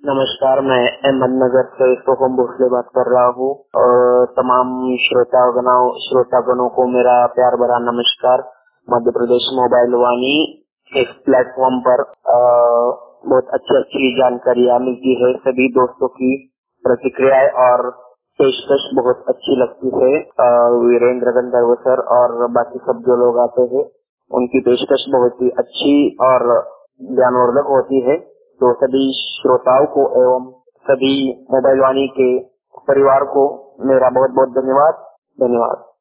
नमस्कार, मैं अहमद नगर से सोहम भोसले बात कर रहा हूँ और तमाम श्रोतागणों को मेरा प्यार भरा नमस्कार। मध्य प्रदेश मोबाइल वाणी इस प्लेटफॉर्म पर बहुत अच्छी जानकारियाँ मिलती है। सभी दोस्तों की प्रतिक्रियाएं और पेशकश बहुत अच्छी लगती है। वीरेंद्र गंधर्व सर और बाकी सब जो लोग आते हैं उनकी पेशकश बहुत ही अच्छी और ज्ञानवर्धक होती है। तो सभी श्रोताओं को एवं सभी मोबाइल वाणी के परिवार को मेरा बहुत बहुत धन्यवाद।